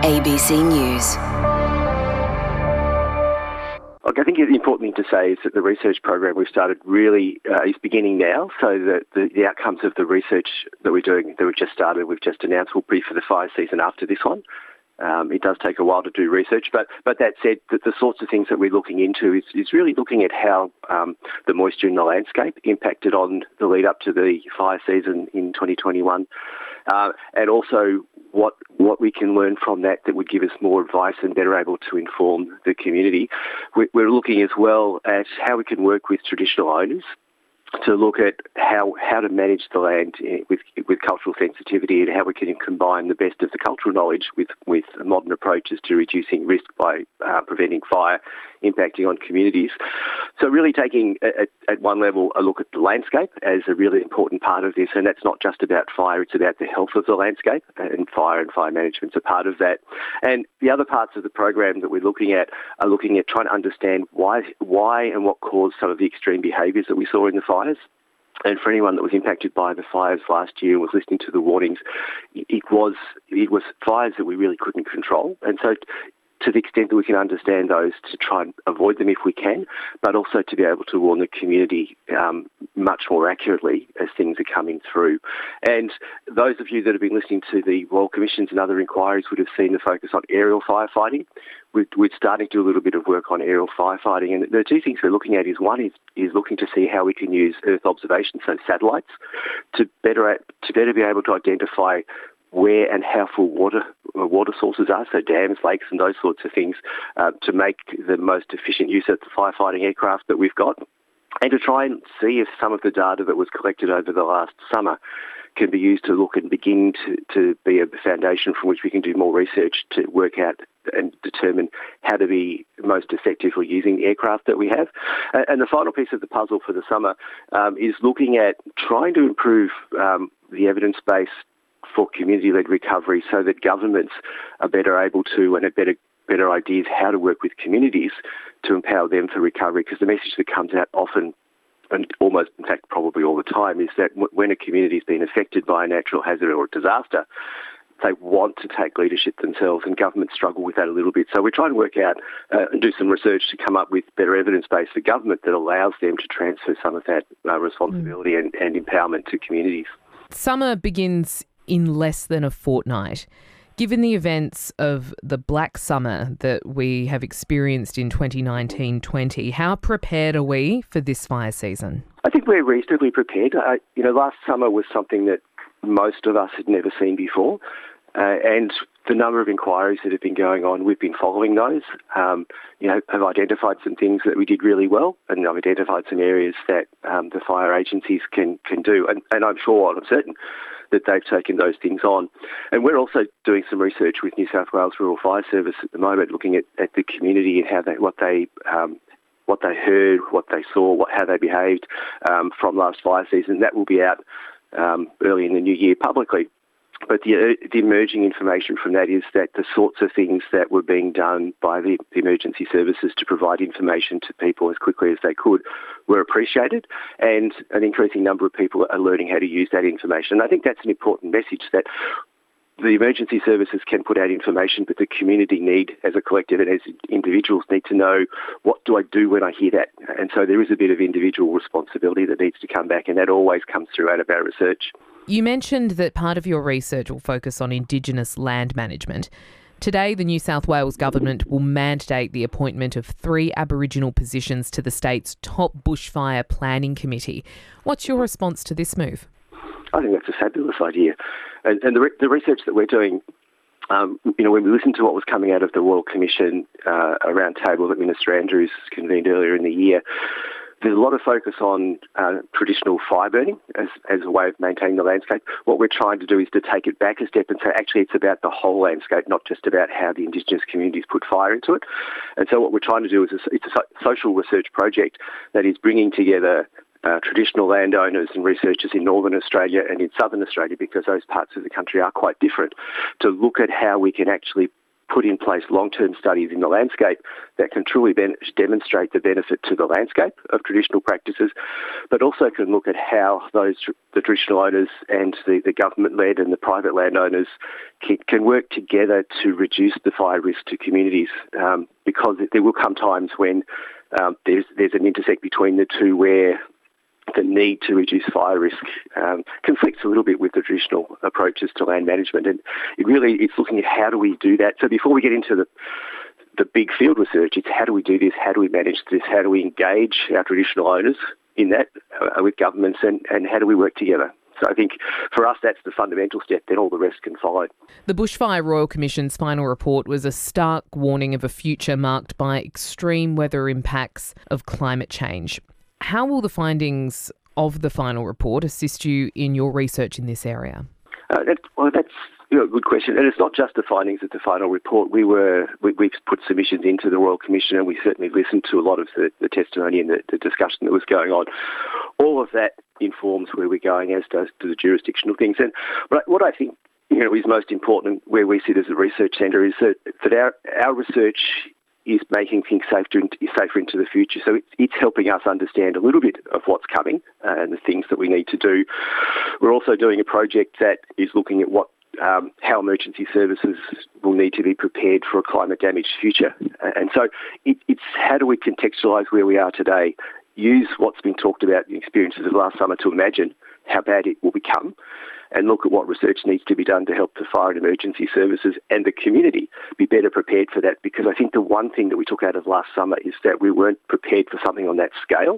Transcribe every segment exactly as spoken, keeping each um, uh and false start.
A B C News. Look, I think the important thing to say is that the research program we've started really uh, is beginning now, so that the, the outcomes of the research that we're doing, that we've just started, we've just announced, will be for the fire season after this one. Um, it does take a while to do research, but but that said, that the sorts of things that we're looking into is, is really looking at how um, the moisture in the landscape impacted on the lead up to the fire season in twenty twenty-one, uh, and also what what we can learn from that that would give us more advice and better able to inform the community. We're, we're looking as well at how we can work with traditional owners to look at how how to manage the land with with cultural sensitivity, and how we can combine the best of the cultural knowledge with, with modern approaches to reducing risk by uh, preventing fire impacting on communities. So really taking, at, at one level, a look at the landscape as a really important part of this, and that's not just about fire, it's about the health of the landscape, and fire and fire management's a part of that. And the other parts of the program that we're looking at are looking at trying to understand why, why and what caused some of the extreme behaviours that we saw in the fires. And for anyone that was impacted by the fires last year and was listening to the warnings, it was it was fires that we really couldn't control. And so to the extent that we can understand those, to try and avoid them if we can, but also to be able to warn the community um, much more accurately as things are coming through. And those of you that have been listening to the Royal Commissions and other inquiries would have seen the focus on aerial firefighting. We're, we're starting to do a little bit of work on aerial firefighting, and the two things we're looking at is one is, is looking to see how we can use Earth observation, so satellites, to better to better be able to identify where and how full water uh, water sources are, so dams, lakes and those sorts of things, uh, to make the most efficient use of the firefighting aircraft that we've got, and to try and see if some of the data that was collected over the last summer can be used to look and begin to, to be a foundation from which we can do more research to work out and determine how to be most effectively using the aircraft that we have. And the final piece of the puzzle for the summer um, is looking at trying to improve um, the evidence base for community-led recovery, so that governments are better able to and have better better ideas how to work with communities to empower them for recovery. Because the message that comes out often, and almost, in fact, probably all the time, is that w- when a community has been affected by a natural hazard or a disaster, they want to take leadership themselves, and governments struggle with that a little bit. So we're trying to work out uh, and do some research to come up with better evidence base for government that allows them to transfer some of that uh, responsibility mm. and, and empowerment to communities. Summer begins in less than a fortnight. Given the events of the Black Summer that we have experienced in twenty nineteen twenty, how prepared are we for this fire season? I think we're reasonably prepared. Uh, you know, last summer was something that most of us had never seen before, uh, and the number of inquiries that have been going on, we've been following those. Um, you know, have identified some things that we did really well, and I've identified some areas that um, the fire agencies can can do, and, and I'm sure, I'm certain, that they've taken those things on. And we're also doing some research with New South Wales Rural Fire Service at the moment, looking at, at the community and how they, what they um, what they heard, what they saw, what, how they behaved um, from last fire season. That will be out um, early in the new year publicly. But the, the emerging information from that is that the sorts of things that were being done by the, the emergency services to provide information to people as quickly as they could were appreciated, and an increasing number of people are learning how to use that information. And I think that's an important message, that the emergency services can put out information, but the community need, as a collective and as individuals, need to know, what do I do when I hear that? And so there is a bit of individual responsibility that needs to come back, and that always comes through out of our research. You mentioned that part of your research will focus on Indigenous land management. Today, the New South Wales government will mandate the appointment of three Aboriginal positions to the state's top bushfire planning committee. What's your response to this move? I think that's a fabulous idea. And, and the, re- the research that we're doing, um, you know, when we listened to what was coming out of the Royal Commission, uh, a round table that Minister Andrews convened earlier in the year, there's a lot of focus on uh, traditional fire burning as, as a way of maintaining the landscape. What we're trying to do is to take it back a step and say, actually, it's about the whole landscape, not just about how the Indigenous communities put fire into it. And so what we're trying to do is a, it's a social research project that is bringing together uh, traditional landowners and researchers in Northern Australia and in Southern Australia, because those parts of the country are quite different, to look at how we can actually put in place long-term studies in the landscape that can truly ben- demonstrate the benefit to the landscape of traditional practices, but also can look at how those the traditional owners and the, the government-led and the private landowners can, can work together to reduce the fire risk to communities, um, because there will come times when um, there's there's an intersect between the two where the need to reduce fire risk um, conflicts a little bit with the traditional approaches to land management. And it really, it's looking at how do we do that. So before we get into the the big field research, it's how do we do this, how do we manage this, how do we engage our traditional owners in that uh, with governments, and, and how do we work together. So I think for us that's the fundamental step, then all the rest can follow. The Bushfire Royal Commission's final report was a stark warning of a future marked by extreme weather impacts of climate change. How will the findings of the final report assist you in your research in this area? Uh, that, well, that's you know, a good question. And it's not just the findings of the final report. We were, we, we've put submissions into the Royal Commission, and we certainly listened to a lot of the, the testimony and the, the discussion that was going on. All of that informs where we're going as does to the jurisdictional things. And what I think you know, is most important where we sit as a research centre is that, that our, our research is making things safer into, safer into the future. So it's, it's helping us understand a little bit of what's coming uh, and the things that we need to do. We're also doing a project that is looking at what um, how emergency services will need to be prepared for a climate-damaged future. And so it, it's how do we contextualise where we are today, use what's been talked about in experiences of last summer to imagine how bad it will become, and look at what research needs to be done to help the fire and emergency services and the community be better prepared for that. Because I think the one thing that we took out of last summer is that we weren't prepared for something on that scale.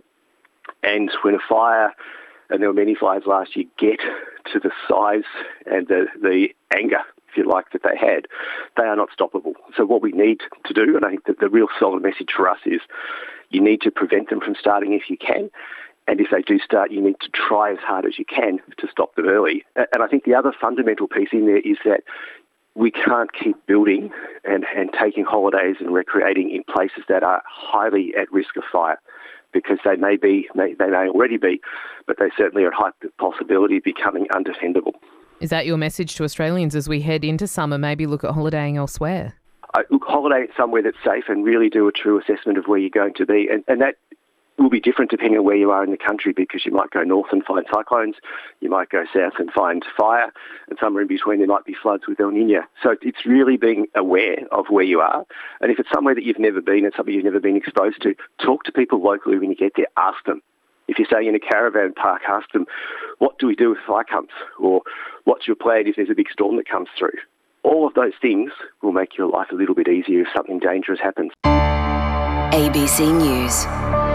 And when a fire, and there were many fires last year, get to the size and the, the anger, if you like, that they had, they are not stoppable. So what we need to do, and I think that the real solid message for us is you need to prevent them from starting if you can. And if they do start, you need to try as hard as you can to stop them early. And I think the other fundamental piece in there is that we can't keep building and, and taking holidays and recreating in places that are highly at risk of fire, because they may be, may, they may already be, but they certainly are at high possibility of becoming undefendable. Is that your message to Australians as we head into summer? Maybe look at holidaying elsewhere? I, look, holiday somewhere that's safe and really do a true assessment of where you're going to be. And, and that will be different depending on where you are in the country, because you might go north and find cyclones, you might go south and find fire, and somewhere in between there might be floods with El Niño. So it's really being aware of where you are. And if it's somewhere that you've never been and something you've never been exposed to, talk to people locally when you get there, ask them. If you're staying in a caravan park, ask them, what do we do if fire comes? Or what's your plan if there's a big storm that comes through? All of those things will make your life a little bit easier if something dangerous happens. A B C News.